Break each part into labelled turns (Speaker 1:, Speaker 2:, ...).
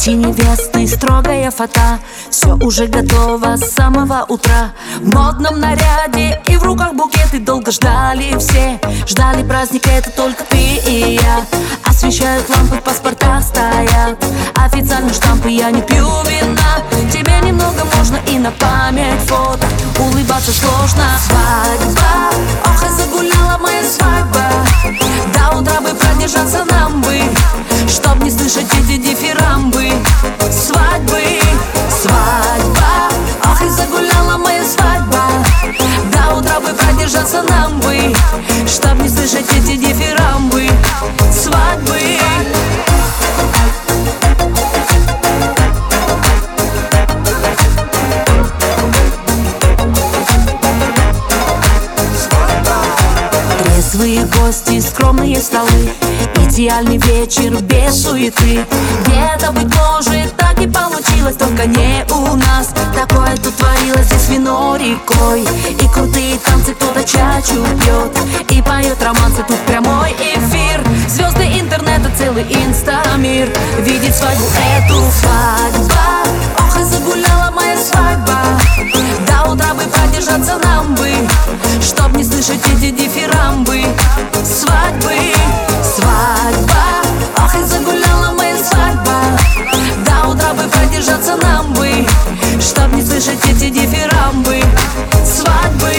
Speaker 1: Пути невесты, строгая фата. Все уже готово с самого утра. В модном наряде и в руках букеты. Долго ждали все, ждали праздника, это только ты и я. Освещают лампы, паспорта стоят, официально штампы, я не пью вина. Тебе немного можно и на память фото. Улыбаться сложно. Свадьба, ох и загуляла моя свадьба. До утра бы продержаться нам бы, чтоб не слышать эти дифирамбы. Свадьбы, свадьба, ох и загуляла моя свадьба. До утра бы продержаться нам бы, чтоб не слышать эти дифирамбы. Свадьбы. Трезвые гости, скромные столы, идеальный вечер без суеты. Где-то, быть может, так и получилось, только не у нас. Такое тут творилось, здесь вино рекой и крутые танцы, кто-то чачу пьет и поет романсы, тут прямой эфир. Звезды интернета, целый инстамир видит свадьбу эту. Свадьба, ох и загуляла моя свадьба. До утра бы продержаться нам бы, чтоб не слышать эти дифирамбы. Свадьбы, свадьба, ох и загуляла моя свадьба. До утра бы продержаться нам бы, чтоб не слышать эти дифирамбы. Свадьбы.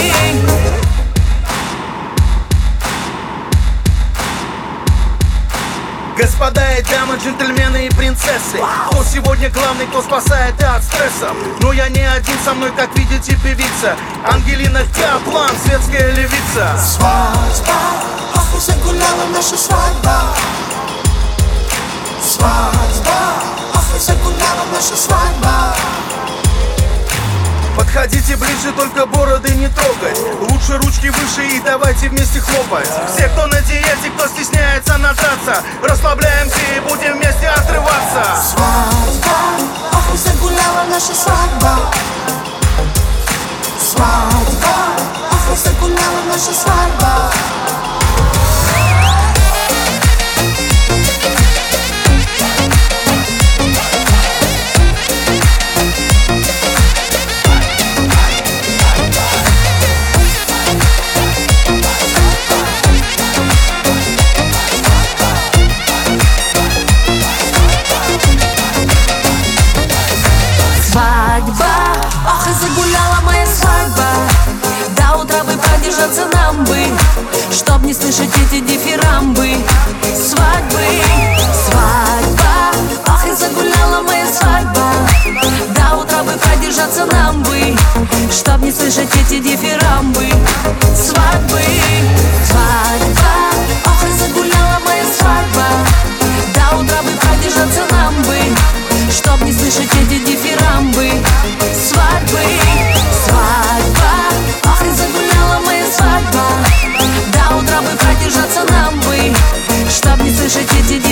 Speaker 2: Господа и дамы, джентльмены и принцессы, кто сегодня главный, кто спасает от стресса? Но я не один, со мной, как видите, певица Ангелина Каплан, светская левица.
Speaker 3: Свадьба, ох и загуляла наша свадьба. Свадьба, ох и загуляла наша свадьба.
Speaker 2: Подходите ближе, только бороды не трогать. Лучше ручки выше и давайте вместе хлопать. Все, кто на диете, кто стесняется надраться, расслабляемся и будем вместе отрываться.
Speaker 3: Свадьба, ох и загуляла наша свадьба. Свадьба, ох и загуляла наша свадьба.
Speaker 1: Свадьба, ох и загуляла моя свадьба. До утра бы продержаться нам бы, чтоб не слышать эти дифирамбы. Свадьбы, свадьба, ох и загуляла моя свадьба. До утра бы продержаться нам бы, чтоб не слышать эти дифирамбы. Свадьбы, свадьба, ох и загуляла моя свадьба. До утра бы продержаться нам бы, чтоб не слышать эти дифирамбы. Свадьбы, свадьба, ох и загуляла моя свадьба. До утра бы продержаться нам бы, чтоб не слышать эти